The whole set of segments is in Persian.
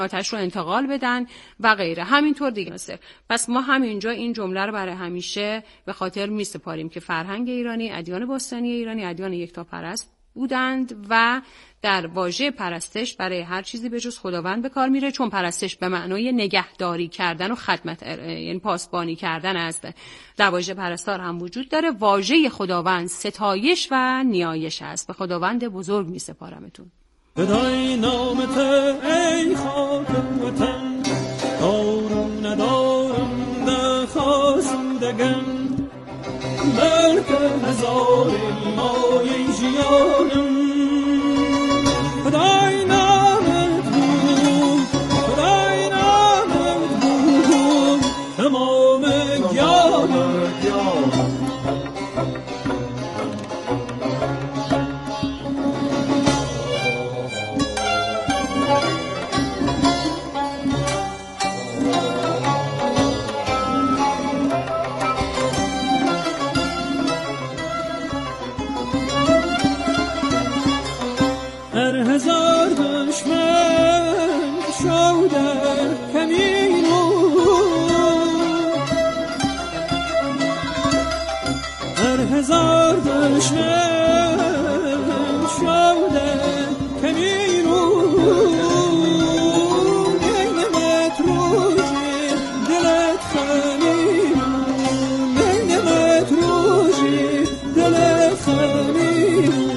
آتش رو انتقال بدن و غیره. همینطور دیگه نصر. پس ما همینجا این جمله رو برای همیشه به خاطر میسپاریم که فرهنگ ایرانی، ادیان باستانی ایرانی ادیان یکتاپرست بودند و در واژه پرستش برای هر چیزی به جز خداوند به کار میره، چون پرستش به معنای نگهداری کردن و خدمت، یعنی پاسبانی کردن است. در واژه پرستار هم وجود داره. واژه خداوند ستایش و نیایش است. به خداوند بزرگ میسپارمتون. بدای نامت ای خاک وطن، دارم ندارم دخواستگم، بلکه هزار مای جیانم. بدای نامت بود، بدای نامت بود، تمام گیانم. هزار دشمن شده کمینو، هر هزار دشمن شده کمینو، نمت روزی دلت خمینو، نمت روزی دلت خمینو.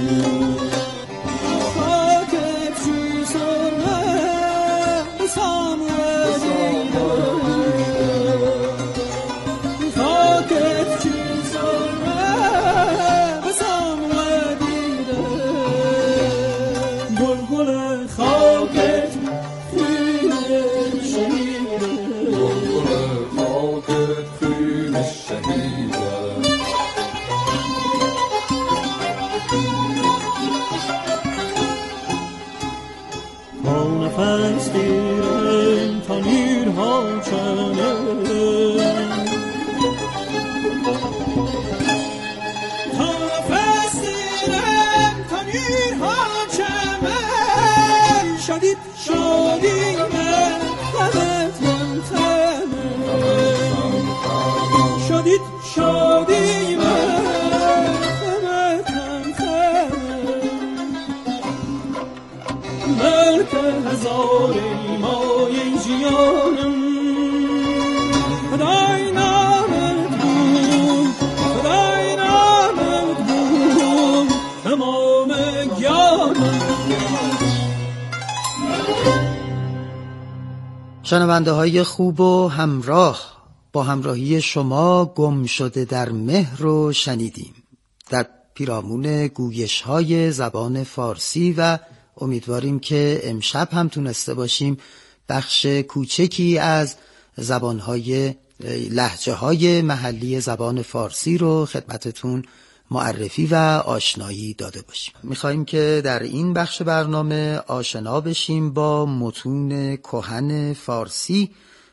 شنونده های خوب و همراه، با همراهی شما گم شده در مهر رو شنیدیم در پیرامون گویش های زبان فارسی و امیدواریم که امشب هم تونسته باشیم بخش کوچکی از زبانهای لهجه های محلی زبان فارسی رو خدمتتون معرفی و آشنایی داده باشیم. میخواییم که در این بخش برنامه آشنا بشیم با متون کهن فارسی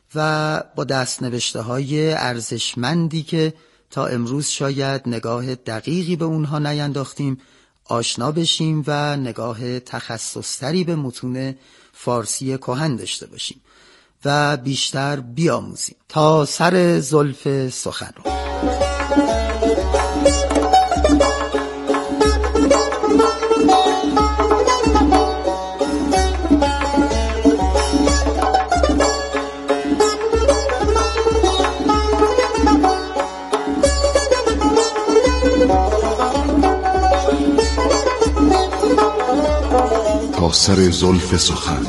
و با دستنوشته های ارزشمندی که تا امروز شاید نگاه دقیقی به اونها نینداختیم آشنا بشیم و نگاه تخصص‌تری به متون فارسی کهن داشته باشیم و بیشتر بیاموزیم. تا سر زلف سخنران. تا سر زلف سخن.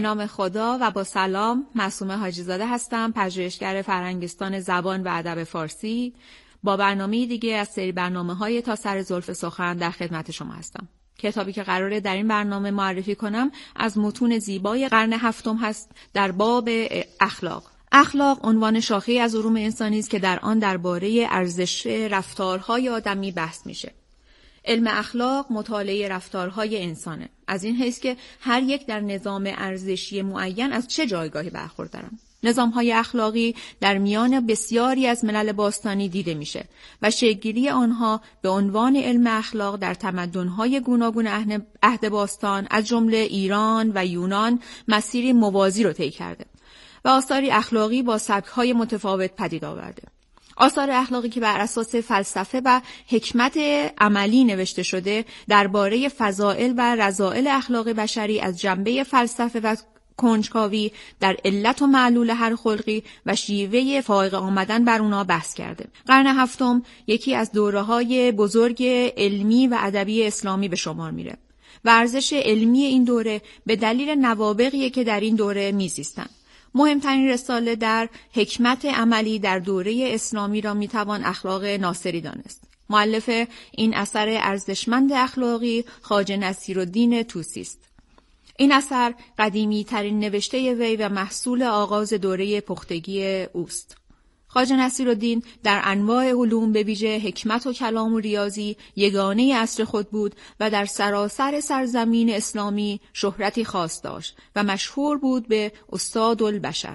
نام خدا و با سلام، معصومه حاجی‌زاده هستم، پژوهشگر فرهنگستان زبان و ادب فارسی. با برنامه دیگه از سری برنامه‌های تا سر زلف سخن در خدمت شما هستم. کتابی که قراره در این برنامه معرفی کنم از متون زیبای قرن هفتم هست در باب اخلاق. اخلاق عنوان شاخه‌ای از علوم انسانی است که در آن درباره ارزش رفتارهای آدمی بحث میشه. علم اخلاق مطالعه رفتارهای انسانه، از این حیث که هر یک در نظام ارزشی معین از چه جایگاهی برخوردارن. نظام‌های اخلاقی در میان بسیاری از ملل باستانی دیده میشه و شکل‌گیری آنها به عنوان علم اخلاق در تمدن‌های گوناگون عهد باستان از جمله ایران و یونان مسیری موازی رو طی کرده و آثاری اخلاقی با سبک‌های متفاوت پدید آورده. آثار اخلاقی که بر اساس فلسفه و حکمت عملی نوشته شده درباره فضائل و رذائل اخلاق بشری از جنبه فلسفه و کنجکاوی در علت و معلول هر خلقی و شیوه فائق آمدن بر اونا بحث کرده. قرن هفتم یکی از دوره‌های بزرگ علمی و ادبی اسلامی به شمار میره و ارزش علمی این دوره به دلیل نوابغی که در این دوره میزیستن. مهمترین رساله در حکمت عملی در دوره اسلامی را میتوان اخلاق ناصری دانست. مؤلف این اثر ارزشمند اخلاقی خواجه نصیرالدین طوسی است. این اثر قدیمی ترین نوشته وی و محصول آغاز دوره پختگی اوست. خواجه نصیرالدین در انواع علوم به ویژه حکمت و کلام و ریاضی یگانه عصر خود بود و در سراسر سرزمین اسلامی شهرتی خاص داشت و مشهور بود به استاد البشر.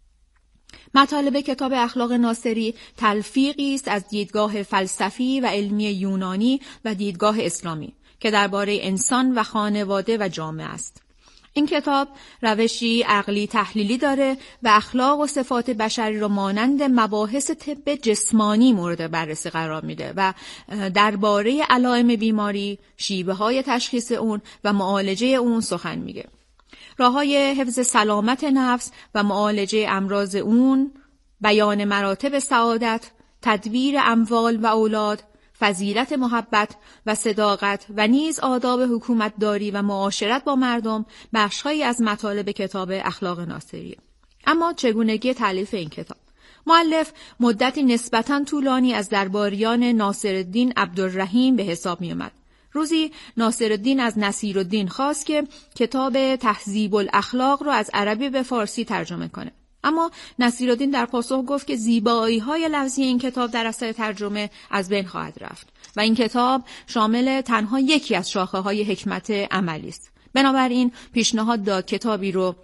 مطالب کتاب اخلاق ناصری تلفیقی است از دیدگاه فلسفی و علمی یونانی و دیدگاه اسلامی که درباره انسان و خانواده و جامعه است. این کتاب روشی عقلی تحلیلی داره و اخلاق و صفات بشری رو مانند مباحث طب جسمانی مورد بررسی قرار میده و درباره علائم بیماری، شیوه‌های تشخیص اون و معالجه اون سخن میگه. راه‌های حفظ سلامت نفس و معالجه امراض اون، بیان مراتب سعادت، تدبیر اموال و اولاد، فضیلت محبت و صداقت و نیز آداب حکومتداری و معاشرت با مردم بخش‌هایی از مطالب کتاب اخلاق ناصری. اما چگونگی تألیف این کتاب؟ مؤلف مدتی نسبتاً طولانی از درباریان ناصرالدین عبدالرحیم به حساب می آمد. روزی ناصرالدین از نصیرالدین خواست که کتاب تهذیب الاخلاق را از عربی به فارسی ترجمه کنه. اما نصیرالدین در پاسخ گفت که زیبایی‌های لفظی این کتاب در اثر ترجمه از بین خواهد رفت و این کتاب شامل تنها یکی از شاخه‌های حکمت عملی است. بنابراین پیشنهاد داد کتابی رو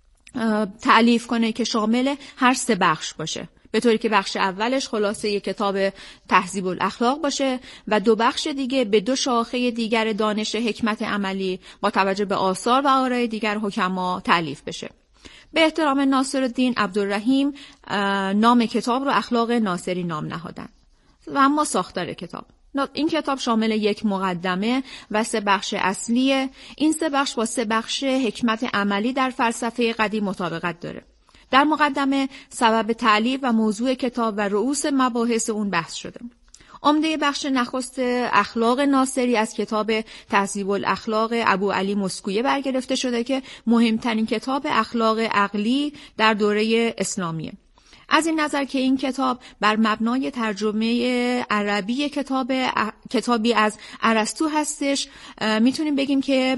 تألیف کنه که شامل هر 3 بخش باشه، به طوری که بخش اولش خلاصه یک کتاب تهذیب الاخلاق باشه و 2 بخش دیگه به 2 شاخه دیگر دانش حکمت عملی با توجه به آثار و آرای دیگر حکما تألیف بشه. به احترام ناصرالدین عبدالرحیم نام کتاب رو اخلاق ناصری نام نهادن. و اما ساختار کتاب، این کتاب شامل 1 مقدمه و 3 بخش اصلیه. این 3 بخش با 3 بخش حکمت عملی در فلسفه قدیم مطابقت داره. در مقدمه سبب تألیف و موضوع کتاب و رؤوس مباحث اون بحث شده. عمده بخش نخست اخلاق ناصری از کتاب تهذیب الاخلاق ابوعلی مسکویه برگرفته شده که مهمترین کتاب اخلاق عقلی در دوره اسلامیه. از این نظر که این کتاب بر مبنای ترجمه عربی کتابی از ارسطو هستش، میتونیم بگیم که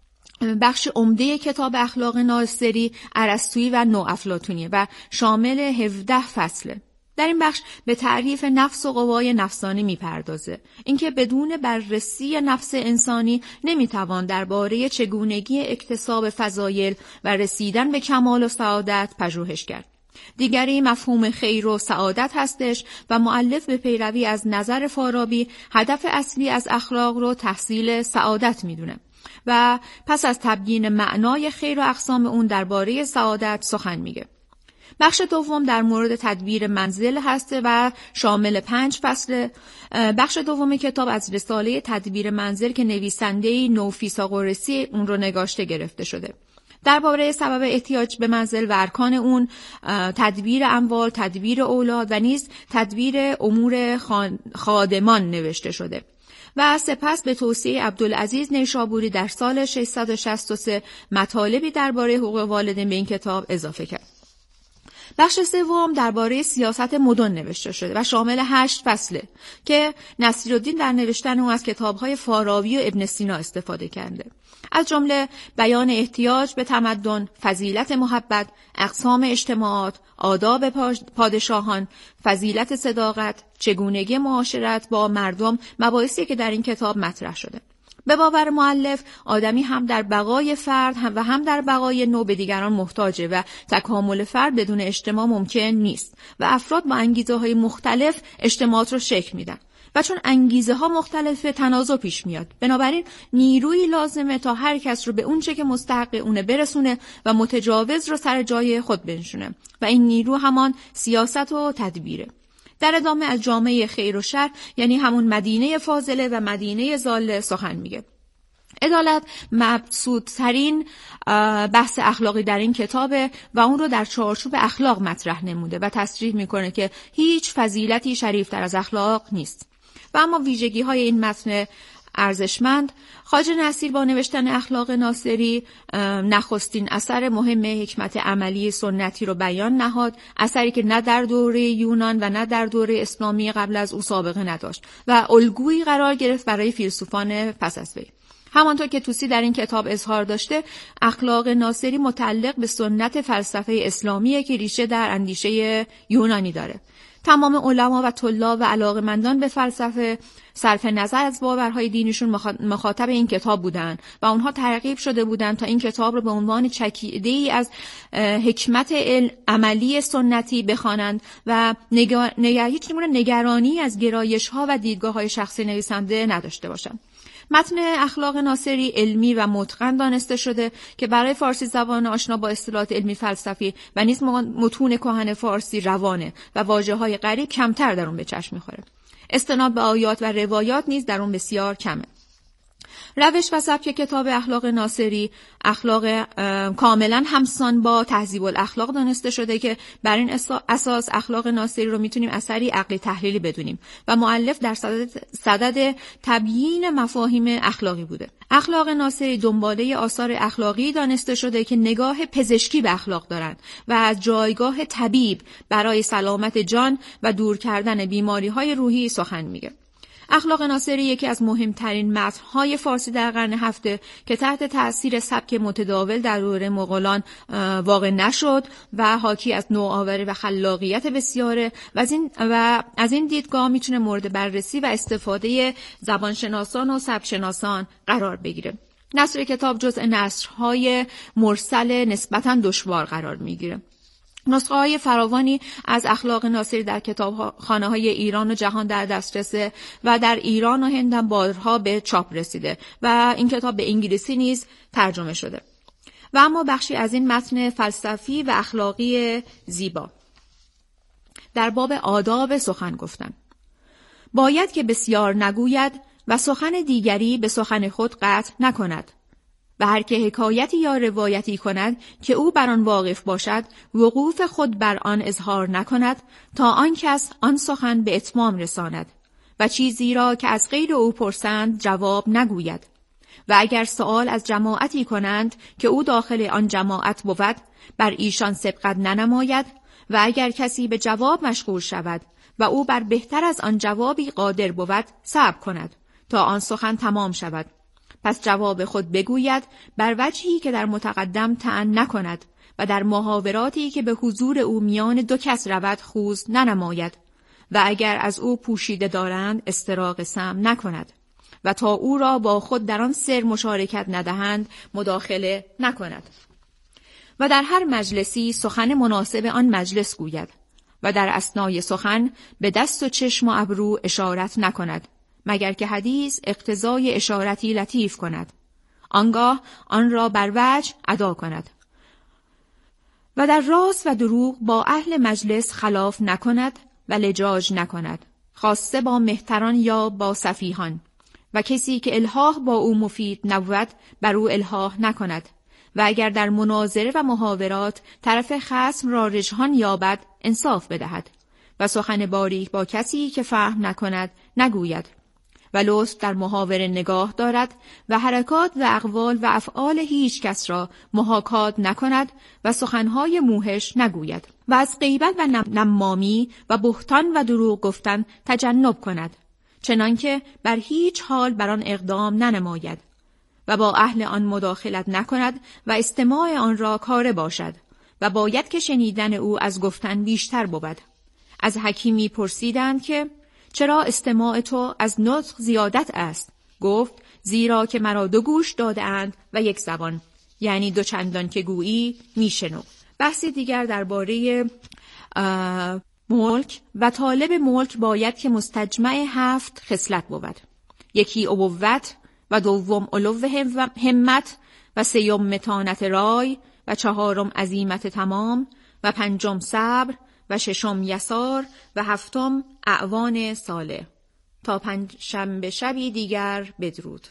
بخش عمده کتاب اخلاق ناصری ارسطویی و نوافلاطونیه و شامل 17 فصله. در این بخش به تعریف نفس و قوای نفسانی میپردازه. اینکه بدون بررسی نفس انسانی نمیتوان درباره چگونگی اکتساب فضایل و رسیدن به کمال و سعادت پژوهش کرد. دیگری مفهوم خیر و سعادت هستش و مؤلف به پیروی از نظر فارابی هدف اصلی از اخلاق رو تحصیل سعادت میدونه و پس از تبیین معنای خیر و اقسام اون درباره سعادت سخن میگه. بخش دوم در مورد تدبیر منزل هسته و شامل 5 فصل. بخش دوم کتاب از رساله تدبیر منزل که نویسنده نوفیساغورسی اون رو نگاشته گرفته شده. درباره سبب احتیاج به منزل و ارکان اون، تدبیر اموال، تدبیر اولاد و نیز تدبیر امور خادمان نوشته شده و سپس به توصیه عبدالعزیز نیشابوری در سال 663 مطالبی درباره حقوق والدین به این کتاب اضافه کرد. بخش سوم درباره سیاست مدن نوشته شده و شامل 8 فصله که نصیرالدین در نوشتن اون از کتاب‌های فاراوی و ابن سینا استفاده کرده. از جمله بیان احتیاج به تمدن، فضیلت محبت، اقسام اجتماعات، آداب پادشاهان، فضیلت صداقت، چگونگی معاشرت با مردم، مباحثی که در این کتاب مطرح شده. به باور مؤلف آدمی هم در بقای فرد و هم در بقای نوع به دیگران محتاجه و تکامل فرد بدون اجتماع ممکن نیست و افراد با انگیزه‌های مختلف اجتماعات رو شکل میدن و چون انگیزه‌ها مختلفه تنازع پیش میاد. بنابراین نیرویی لازمه تا هر کس رو به اون چه که مستحق اونه برسونه و متجاوز رو سر جای خود بنشونه و این نیرو همان سیاست و تدبیره. در ادامه از جامعه خیر و شر، یعنی همون مدینه فاضله و مدینه ضاله سخن میگه. عدالت مبسوط‌ترین بحث اخلاقی در این کتابه و اون رو در چارچوب اخلاق مطرح نموده و تصریح میکنه که هیچ فضیلتی شریفتر از اخلاق نیست. و اما ویژگی‌های این متن ارزشمند، خواجه نصیر با نوشتن اخلاق ناصری نخستین اثر مهم حکمت عملی سنتی رو بیان نهاد، اثری که نه در دوره یونان و نه در دوره اسلامی قبل از او سابقه نداشت و الگویی قرار گرفت برای فیلسوفان پس از وی. همانطور که توسی در این کتاب اظهار داشته، اخلاق ناصری متعلق به سنت فلسفه اسلامیه که ریشه در اندیشه یونانی داره. تمام علما و طلاب و علاقه‌مندان به فلسفه صرف نظر از باورهای دینیشون مخاطب این کتاب بودند و اونها ترغیب شده بودند تا این کتاب رو به عنوان چکیده‌ای از حکمت عملی سنتی بخوانند و هیچ گونه نگرانی از گرایش‌ها و دیدگاه‌های شخصی نویسنده نداشته باشند. متن اخلاق ناصری علمی و متقن دانسته شده که برای فارسی زبان آشنا با اصطلاحات علمی فلسفی و نیز متون کهن فارسی روانه و واژه‌های غریب کمتر در اون به چشم می‌خوره. استناد به آیات و روایات نیز در اون بسیار کمه. روش و سبک کتاب اخلاق ناصری اخلاق کاملا همسان با تهذیب الاخلاق دانسته شده که بر این اساس اخلاق ناصری رو میتونیم اثری عقلی تحلیلی بدونیم و مؤلف در صدد تبیین مفاهیم اخلاقی بوده. اخلاق ناصری دنباله آثار اخلاقی دانسته شده که نگاه پزشکی به اخلاق دارند و از جایگاه طبیب برای سلامت جان و دور کردن بیماری‌های روحی سخن میگه. اخلاق ناصری یکی از مهمترین متن‌های فارسی در قرن هفته که تحت تأثیر سبک متداول در دوره مغولان واقع نشد و حاکی از نوآوری و خلاقیت بسیاره و از این دیدگاه میتونه مورد بررسی و استفاده زبانشناسان و سبکشناسان قرار بگیره. نثر کتاب جزء نثرهای مرسل نسبتاً دشوار قرار میگیره. نسخه‌های فراوانی از اخلاق ناصری در کتابخانه‌های ایران و جهان در دسترسه و در ایران و هند هم بارها به چاپ رسیده و این کتاب به انگلیسی نیز ترجمه شده. و اما بخشی از این متن فلسفی و اخلاقی زیبا در باب آداب سخن گفتن. باید که بسیار نگوید و سخن دیگری به سخن خود قطع نکند و هر که حکایتی یا روایتی کند که او بر آن واقف باشد وقوف خود بر آن اظهار نکند تا آن کس آن سخن به اتمام رساند و چیزی را که از غیر او پرسند جواب نگوید و اگر سؤال از جماعتی کنند که او داخل آن جماعت بود بر ایشان سبقت ننماید و اگر کسی به جواب مشغول شود و او بر بهتر از آن جوابی قادر بود صبر کند تا آن سخن تمام شود. پس جواب خود بگوید بر وجهی که در متقدم طعن نکند و در محاوراتی که به حضور او میان دو کس رود خوض ننماید و اگر از او پوشیده دارند استراق سمع نکند و تا او را با خود در آن سر مشارکت ندهند مداخله نکند و در هر مجلسی سخن مناسب آن مجلس گوید و در اثنای سخن به دست و چشم و ابرو اشارت نکند مگر که حدیث اقتضای اشارتی لطیف کند، آنگاه آن را بر وجه ادا کند و در راست و دروغ با اهل مجلس خلاف نکند و لجاج نکند، خاصه با مهتران یا با سفیهان و کسی که الحاح با او مفید نبود بر او الحاح نکند و اگر در مناظره و محاورات طرف خصم را رجحان یابد انصاف بدهد و سخن باریک با کسی که فهم نکند نگوید و لطف در محاوره نگاه دارد و حرکات و اقوال و افعال هیچ کس را محاکات نکند و سخنهای موهش نگوید و از غیبت و نمامی و بهتان و دروغ گفتن تجنب کند، چنانکه بر هیچ حال بر آن اقدام ننماید و با اهل آن مداخلت نکند و استماع آن را کاره باشد و باید که شنیدن او از گفتن بیشتر بود. از حکیمی پرسیدند که چرا استماع تو از نطق زیادت است؟ گفت زیرا که مرا 2 گوش داده اند و 1 زبان، یعنی 2 چندان که گویی میشنو. بحثی دیگر درباره ملک و طالب ملک باید که مستجمع 7 خصلت بود. 1 ابوت و 2 علو همت و 3 متانت رای و 4 عزیمت تمام و 5 صبر و 6 یسار و 7 اعوان صالح. تا 5 شنبه شبی دیگر بدرود.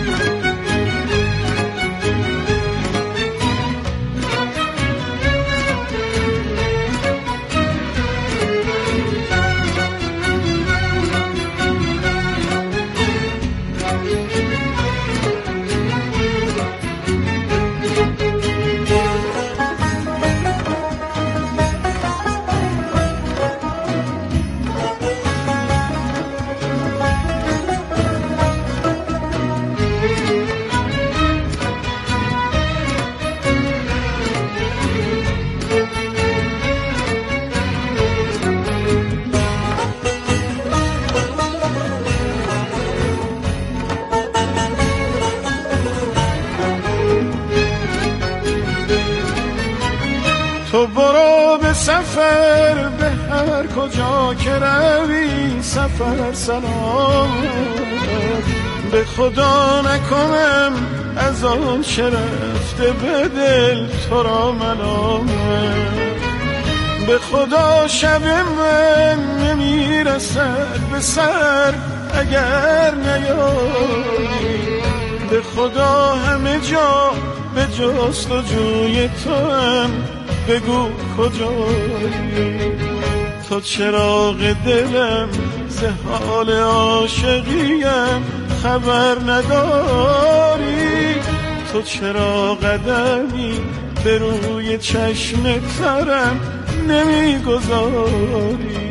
تو برو به سفر به هر کجا که روی، سفر سلام به خدا نکنم از آن چه رفته به دل تو را ملامت. به خدا شب من نمیرسد به سر اگر نیایی، به خدا همه جا به جستجوی تو هم بگو کجایی. تو چراغ دلم ز حال عاشقیم خبر نداری، تو چرا قدمی به روی چشم ترم نمیگذاری.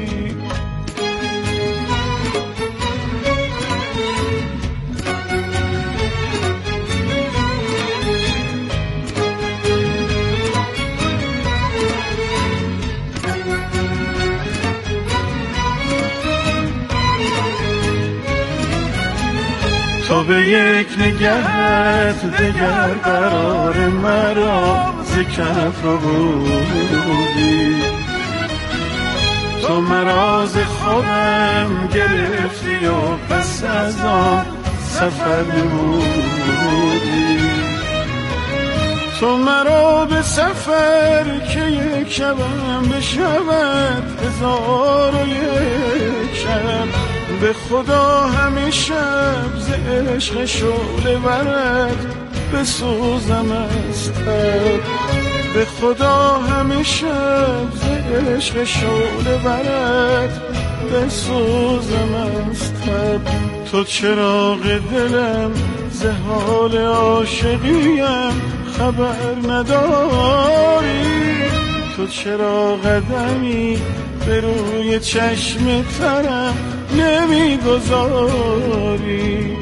تو به یک نگهت دگر قرار مرا ز کف رو بودی، تو مرا ز خودم گرفتی و پس از آن سفر نمودی. تو مرا به سفر که یک شبم بشود 1001 شب، به خدا همه شب ز عشق شعله ورد بسوزم از تب، به خدا همه شب ز عشق شعله ورد بسوزم از تب. تو چراغ دلم ز حال عاشقیم خبر نداری، تو چرا قدمی به روی چشم ترم نمیگذاری.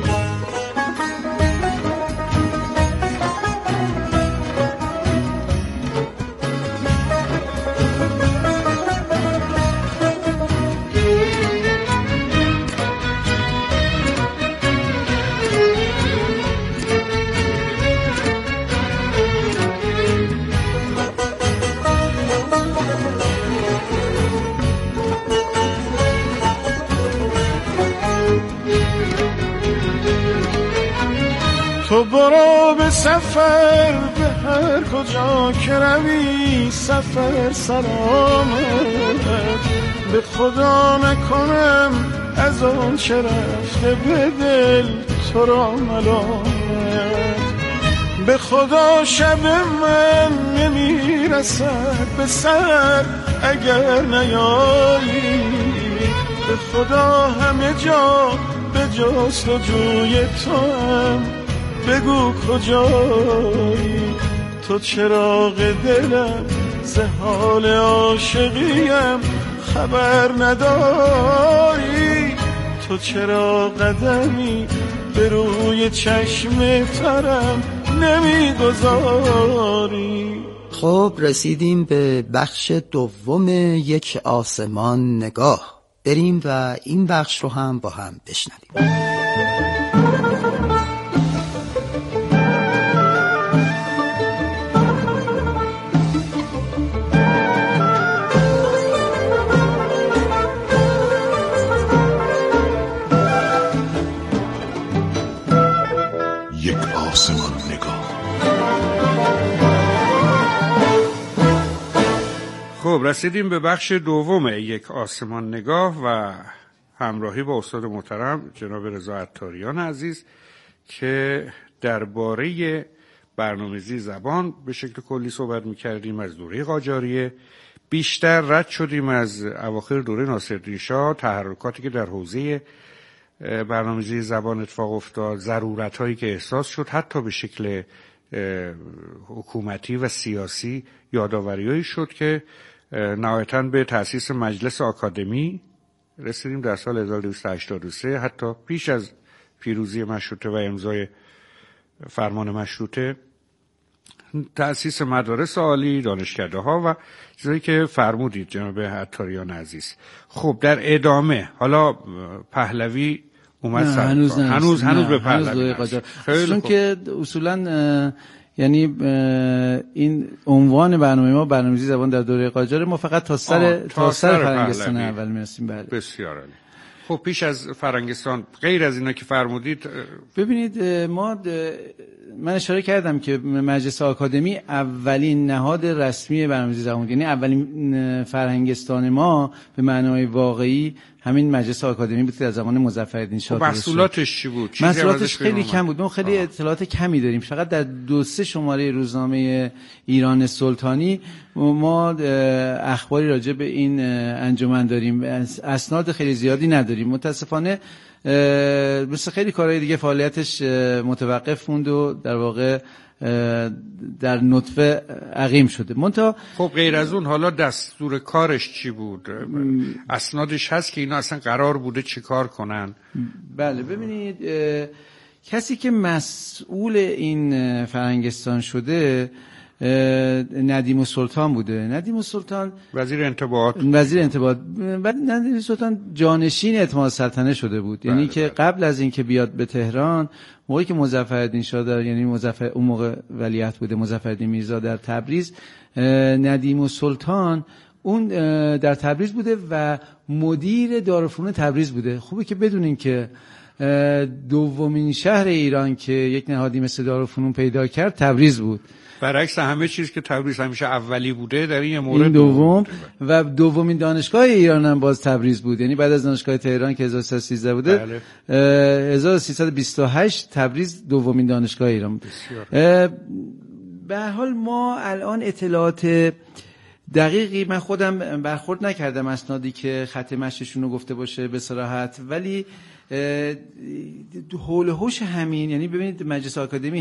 تو برو به سفر به هر کجا که روی، سفر سلامت. به خدا نکنم از آن چه رفته به دل تو را ملامت. به خدا شب من نمیرسد به سر اگر نیایی، به خدا همه جا به جست و جوی تو هم، بگو کجایی؟ تو چراغ دلم، ز حال عاشقیم خبر نداری؟ تو چرا قدمی به روی چشم ترم نمیگذاری؟ خب رسیدیم به بخش دوم یک آسمان نگاه. بریم و این بخش رو هم با هم بشنویم. یک آسمان نگاه. خب رسیدیم به بخش دوم یک آسمان نگاه و همراهی با استاد محترم جناب رضا عطاریان عزیز که درباره برنامه‌ریزی زبان به شکل کلی صحبت می‌کردیم. از دوره قاجاریه بیشتر رد شدیم از اواخر دوره ناصرالدین شاه، تحرکاتی که در حوزه برنامه‌ریزی زبان اتفاق افتاد، ضرورت‌هایی که احساس شد، حتی به شکل حکومتی و سیاسی یادآوری‌هایی شد که نهایتاً به تأسیس مجلس آکادمی رسیدیم در سال 1283، حتی پیش از پیروزی مشروطه و امضای فرمان مشروطه، تأسیس مدارس عالی، دانشکده‌ها و چیزایی که فرمودید جناب عطاریان عزیز. خب در ادامه حالا پهلوی اومد سر هنوز به پهلوی چون که اصولاً یعنی این عنوان برنامه ما برنامه‌ریزی زبان در دوره قاجار، ما فقط تا سر فرنگستان اول میرسیم. بله بسیار عالی. خب پیش از فرنگستان غیر از اینا که فرمودید، ببینید من اشاره کردم که مجلس آکادمی اولین نهاد رسمی برنامه‌ریزی زبان، یعنی اولین فرهنگستان ما به معنای واقعی همین مجلس آکادمی بود که در زمان مظفرالدین شاه. محصولاتش چی بود؟ محصولاتش خیلی کم بود. ما خیلی اطلاعات کمی داریم. فقط در 2-3 شماره روزنامه ایران سلطانی ما اخباری راجع به این انجمن داریم. اسناد خیلی زیادی نداریم. متاسفانه مثل خیلی کارهای دیگه فعالیتش متوقف موند و در واقع در نطفه عقیم شده. خب غیر از اون حالا دستور کارش چی بود؟ اسنادش هست که اینا اصلا قرار بوده چی کار کنن؟ بله ببینید، کسی که مسئول این فرهنگستان شده ندیم السلطان بوده. ندیم السلطان وزیر انتباهات. بعد ندیم السلطان جانشین اعتماد سلطنه شده بود. یعنی که قبل از اینکه بیاد به تهران، موقعی که مظفرالدین شاه یعنی اون موقع ولیعهد بوده، مظفرالدین میرزا در تبریز، ندیم السلطان اون در تبریز بوده و مدیر دارالفنون تبریز بوده. خوبه که بدونین که دومین شهر ایران که یک نهادی مثل دارالفنون پیدا کرد تبریز بود. برعکس همه چیز که تبریز همیشه اولی بوده، در این مورد دوم و دومین دانشگاه ایران هم باز تبریز بود. یعنی بعد از دانشگاه تهران که 1313 بوده، بله. 1328 تبریز دومین دانشگاه ایران بود. به هر حال ما الان اطلاعات دقیقی، من خودم برخورد نکردم اسنادی که خط مشیشون رو گفته باشه به صراحت، ولی حول هوش همین، یعنی ببینید مجلس آکادمی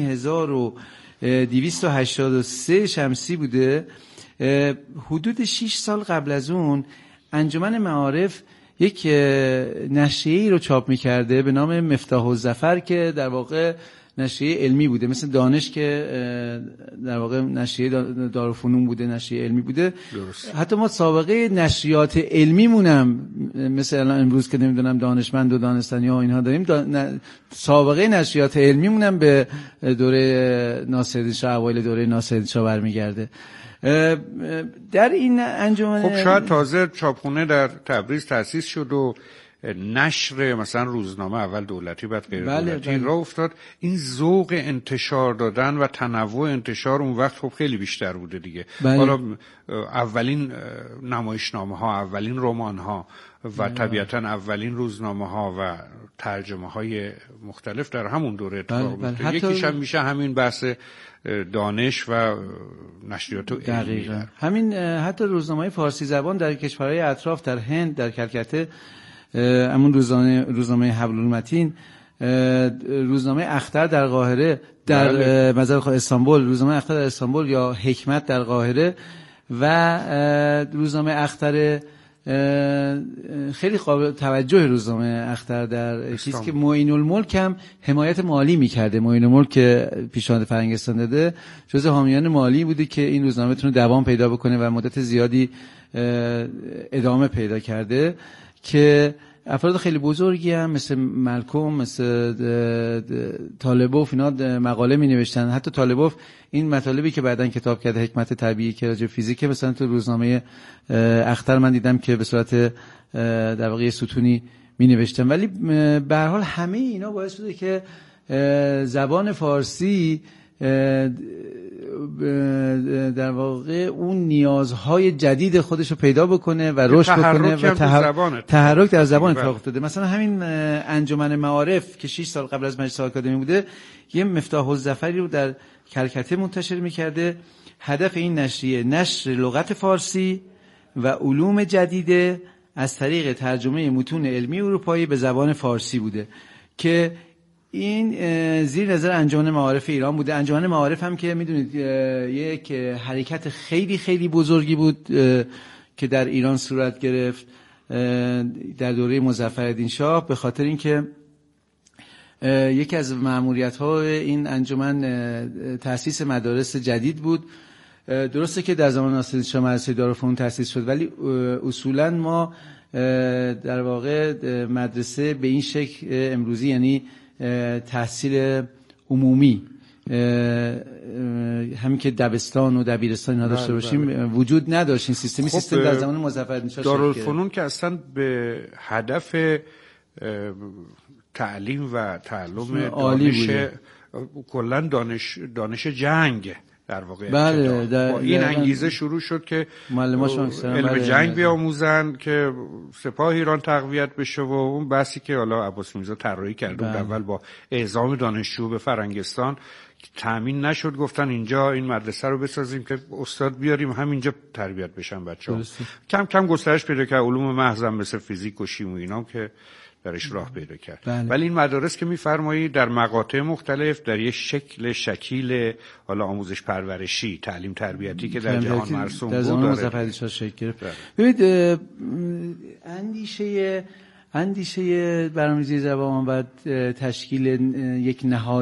1283 شمسی بوده، حدود 6 سال قبل از اون انجمن معارف یک نشریه‌ای رو چاپ می‌کرده به نام مفتاح الظفر که در واقع نشریه علمی بوده، مثل دانش که در واقع نشریه دارالفنون بوده، نشریه علمی بوده. درست. حتی ما سابقه نشریات علمیمون هم مثل الان امروز که نمیدونم دانشمند و دانستانی ها اینها داریم، سابقه نشریات علمیمون هم به دوره ناصرالدین شاه، اوایل دوره ناصرالدین شاه برمیگرده. در این انجمن خب شاید تازه چاپخونه در تبریز تأسیس شد و نشر مثلا روزنامه اول دولتی بعد غیر دولتی راه افتاد. این ذوق انتشار دادن و تنوع انتشار اون وقت خب خیلی بیشتر بوده دیگه. حالا اولین نمایشنامه ها، اولین رمان ها و طبیعتا اولین روزنامه ها و ترجمه های مختلف در همون دوره اتفاق افتاد. یکیش هم میشه همین بحث دانش و نشریات دقیقاً همین. حتی روزنامه فارسی زبان در کشورهای اطراف، در هند، در کلکته همون روزنامه حبل المتین، روزنامه اختر در قاهره، در مزار استانبول، روزنامه اختر در استانبول یا حکمت در قاهره و روزنامه اختر خیلی قابل توجه روزنامه اختر در چیزی که معین الملک هم حمایت مالی میکرده. معین الملک که پیشنهاد فرنگستان داده جزء حامیان مالی بوده که این روزنامه تونه دوام پیدا بکنه و مدت زیادی ادامه پیدا کرده که افراد خیلی بزرگی هم مثل ملکم، مثل طالبوف اینا مقاله می نوشتن. حتی طالبوف این مطالبی که بعداً کتاب کرده حکمت طبیعی که راجع به فیزیک مثلا تو روزنامه اختر من دیدم که به صورت در واقع ستونی می نوشتن. ولی به هر حال همه اینا باعث شده که زبان فارسی در واقع اون نیازهای جدید خودش رو پیدا بکنه و رشد بکنه و تحرک در زبان اتفاق افتاده. مثلا همین انجمن معارف که 6 سال قبل از مجلس آکادمی بوده یه مفتاح الظفری رو در کلکته منتشر می‌کرده. هدف این نشریه نشر لغت فارسی و علوم جدیده از طریق ترجمه متون علمی اروپایی به زبان فارسی بوده که این زیر نظر انجمن معارف ایران بوده. انجمن معارف هم که میدونید یک حرکت خیلی خیلی بزرگی بود که در ایران صورت گرفت در دوره مظفرالدین شاه، به خاطر اینکه یکی از مأموریت‌ها این انجمن تأسیس مدارس جدید بود. درسته که در زمان ناصرالدین شاه مدرسه دارالفنون تأسیس شد، ولی اصولاً ما در واقع مدرسه به این شکل امروزی، یعنی تحصیل عمومی، همین که دبستان و دبیرستان اینا داشته باشیم وجود نداشت. این سیستمی سیستم در زمان مظفرالدین شاه دارالفنون که اصلا به هدف تعلیم و تعلم دانش کلا دانش جنگ در واقع با این انگیزه شروع شد که علم جنگ بیاموزن که سپاه ایران تقویت بشه و اون بحثی که حالا عباس میرزا طراحی کرده بود اول با اعزام دانشجو به فرنگستان تامین نشد، گفتن اینجا این مدرسه رو بسازیم که استاد بیاریم همینجا تربیت بشن بچه‌ها. کم کم گسترش پیدا کرد، علوم محض مثل فیزیک و شیمی و اینا که درش راه پیدا کرد. ولی این مدارس که می‌فرمایید در مقاطع مختلف در یک شکل حالا آموزش پرورشی، تعلیم تربیتی که در جهان مرسوم بود در زمان مظفرالدین شاه شکل گرفت. ببینید اندیشه برنامه‌ریزی زبان و تشکیل یک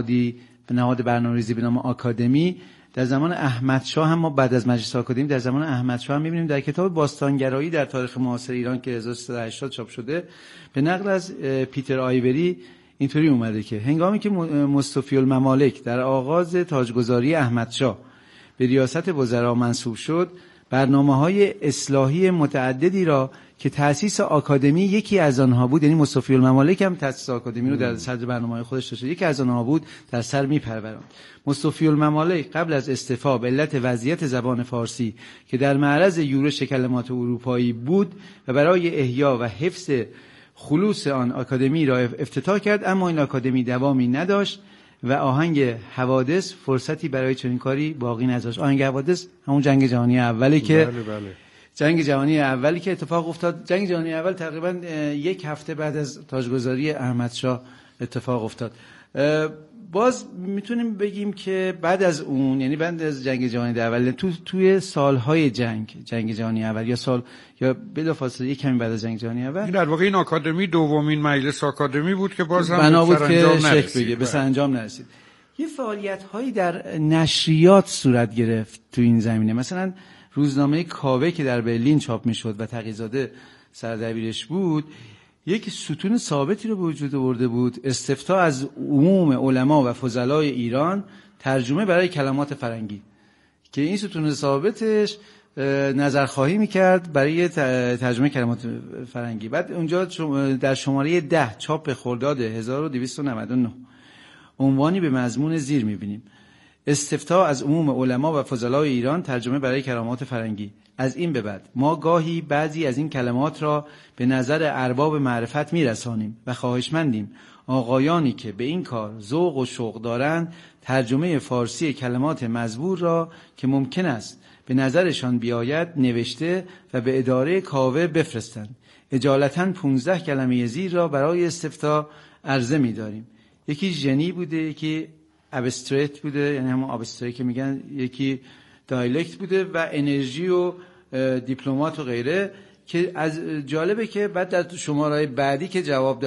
نهاد برنامه‌ریزی به نام آکادمی در زمان احمد شاه هم، ما بعد از مجلس آکادمی در زمان احمد شاه هم می‌بینیم در کتاب باستانگرایی در تاریخ معاصر ایران که 1380 چاپ شده به نقل از پیتر آیوری اینطوری اومده که هنگامی که مصطفی الممالک در آغاز تاجگذاری احمد شاه به ریاست وزرا منصوب شد، برنامه‌های اصلاحی متعددی را که تأسیس آکادمی یکی از آنها بود، یعنی مصطفی الممالک هم تأسیس آکادمی رو در صدر برنامه‌های خودش داشت، یکی از آنها بود، در سر می‌پروراند. مصطفی الممالک قبل از استعفا به علت وضعیت زبان فارسی که در معرض یورش کلمات اروپایی بود و برای احیا و حفظ خلوص آن آکادمی را افتتاح کرد، اما این آکادمی دوامی نداشت و آهنگ حوادث فرصتی برای چنین کاری باقی نذاشت. آهنگ حوادث همون جنگ جهانی اولی که جنگ جهانی اولی که اتفاق افتاد. جنگ جهانی اول تقریباً یک هفته بعد از تاجگذاری احمد شاه اتفاق افتاد. باز میتونیم بگیم که بعد از اون، یعنی بعد از جنگ جهانی اول، توی سالهای جنگ جهانی اول یا بلافاصله یک کمی بعد از جنگ جهانی اول، در واقع این آکادمی دومین مجلس آکادمی بود که باز هم بنا بود که شکل بگیره، به سرانجام نرسید. یه فعالیت‌هایی در نشریات صورت گرفت تو این زمینه. مثلا روزنامه کاوه که در برلین چاپ میشد و تقی‌زاده سردبیرش بود، یک ستون ثابتی رو به وجود آورده بود: استفتاء از عموم علما و فضلای ایران، ترجمه برای کلمات فرنگی، که این ستون ثابتش نظرخواهی میکرد برای ترجمه کلمات فرنگی. بعد اونجا در شماره 10 چاپ خرداد 1299 عنوانی به مضمون زیر میبینیم: استفتاء از عموم علما و فضلای ایران، ترجمه برای کلمات فرنگی. از این به بعد ما گاهی بعضی از این کلمات را به نظر ارباب معرفت میرسانیم و خواهشمندیم آقایانی که به این کار ذوق و شوق دارند ترجمه فارسی کلمات مزبور را که ممکن است به نظرشان بیاید نوشته و به اداره کاوه بفرستند. اجالتا 15 کلمه زیر را برای استفتاء عرضه می‌داریم. یکی ژنی بوده، یکی ابستریت بوده، یعنی همون ابستریت که میگن، یکی دایلکت بوده و انرژی و دیپلمات و غیره. که از جالبه که بعد در شماره‌های بعدی که جواب